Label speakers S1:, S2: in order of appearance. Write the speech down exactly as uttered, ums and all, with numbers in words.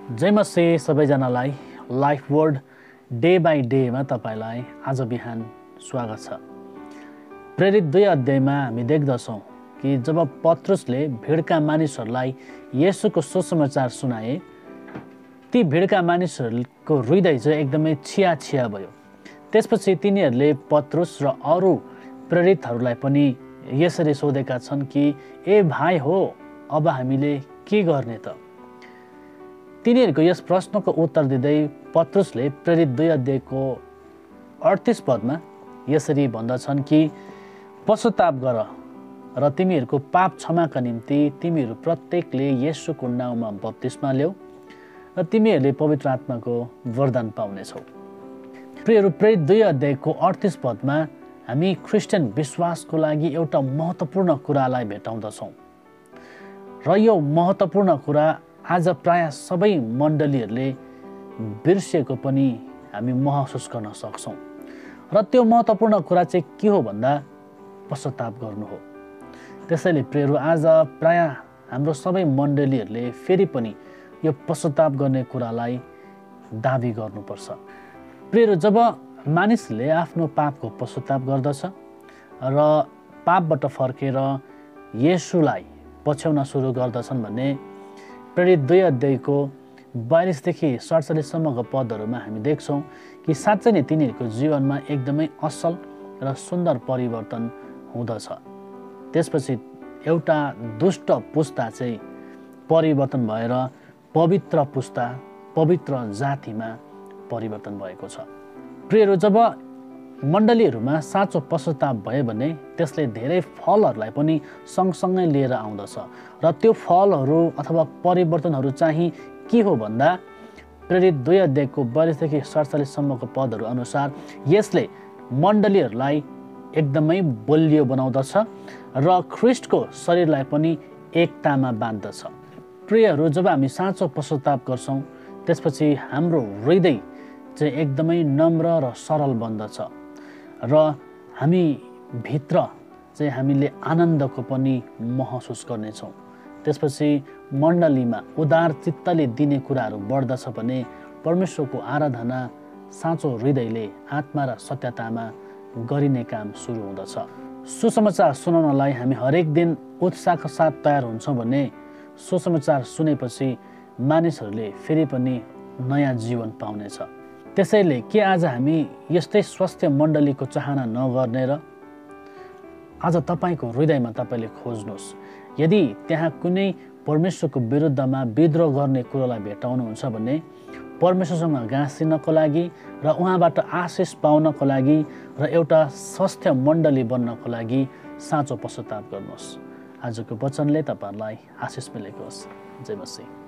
S1: जय मसिह सबैजनालाई life word day by डेमा तपाईलाई आज बिहान स्वागत छ। प्रेरित दुई अध्यायमा हामी देख्दछौँ कि जब पत्रुसले भिडका मानिसहरूलाई येशूको सुसमाचार सुनाए, ती भिडका मानिसहरूको हृदय चाहिँ एकदमै छिया छिया भयो। त्यसपछि तिनीहरूले पत्रुस र अरू प्रेरितहरूलाई पनि यसरी सोधेका छन् कि ए भाइ हो, अब हामीले के गर्ने त? तिनीहरूको यस प्रश्नको उत्तर दिँदै पत्रुसले प्रेरित दुई अध्यायको अडतिस पदमा यसरी भन्दछन् कि पश्चाताप गर र तिमीहरूको पाप क्षमाका निम्ति तिमीहरू प्रत्येकले येशूको नाउँमा बप्तिस्मा ल्याऊ र तिमीहरूले पवित्र आत्माको वरदान पाउनेछौ। प्रियहरू, प्रेरित दुई अध्यायको अडतिस पदमा हामी क्रिस्चियन विश्वासको लागि एउटा महत्त्वपूर्ण कुरालाई भेटाउँदछौँ र यो महत्त्वपूर्ण कुरा आज प्राय सबै मण्डलीहरूले बिर्सिएको पनि हामी महसुस गर्न सक्छौँ। र त्यो महत्त्वपूर्ण कुरा चाहिँ के हो भन्दा पश्चाताप गर्नु हो। त्यसैले प्रियहरू, आज प्राय हाम्रो सबै मण्डलीहरूले फेरि पनि यो पश्चाताप गर्ने कुरालाई दाबी गर्नुपर्छ। प्रियहरू, जब मानिसले आफ्नो पापको पश्चाताप गर्दछ र पापबाट फर्केर येशूलाई पछ्याउन सुरु गर्दछन् भने प्रेरित दुई अध्यायको बयालिसदेखि सडचालिससम्मको पदहरूमा हामी देख्छौँ कि साँच्चै नै तिनीहरूको जीवनमा एकदमै असल र सुन्दर परिवर्तन हुँदछ। त्यसपछि एउटा दुष्ट पुस्ता चाहिँ परिवर्तन भएर पवित्र पुस्ता, पवित्र जातिमा परिवर्तन भएको छ। प्रियहरू, जब मण्डलीहरूमा साँचो पश्चाताप भयो भने त्यसले धेरै फलहरूलाई पनि सँगसँगै लिएर आउँदछ र त्यो फलहरू अथवा परिवर्तनहरू चाहिँ के हो भन्दा प्रेरित दुई अध्यायको बयालिसदेखि सडचालिससम्मको पदहरू अनुसार यसले मण्डलीहरूलाई एकदमै बलियो बनाउँदछ र ख्रिस्टको शरीरलाई पनि एकतामा बाँध्दछ। प्रियहरू, जब हामी साँचो पश्चाताप गर्छौँ त्यसपछि हाम्रो हृदय चाहिँ एकदमै नम्र र सरल बन्दछ र हामी भित्र चाहिँ हामीले आनन्दको पनि महसुस गर्नेछौँ। त्यसपछि मण्डलीमा उदार चित्तले दिने कुराहरू बढ्दछ भने परमेश्वरको आराधना साँचो हृदयले आत्मा र सत्यतामा गरिने काम सुरु हुँदछ। सुसमाचार सुनाउनलाई हामी हरेक दिन उत्साहका साथ तयार हुन्छौँ भने सुसमाचार सुनेपछि मानिसहरूले फेरि पनि नयाँ जीवन पाउनेछ। त्यसैले के आज हामी यस्तै स्वास्थ्य मण्डलीको चाहना नगर्ने र आज तपाईँको हृदयमा तपाईँले खोज्नुहोस्। यदि त्यहाँ कुनै परमेश्वरको विरुद्धमा विद्रोह गर्ने कुरोलाई भेटाउनुहुन्छ भने परमेश्वरसँग गाँसिनको लागि र उहाँबाट आशिष पाउनको लागि र एउटा स्वास्थ्य मण्डली बन्नको लागि साँचो पश्चाताप गर्नुहोस्। आजको वचनले तपाईँहरूलाई आशिष मिलेको होस्। जय मसिह।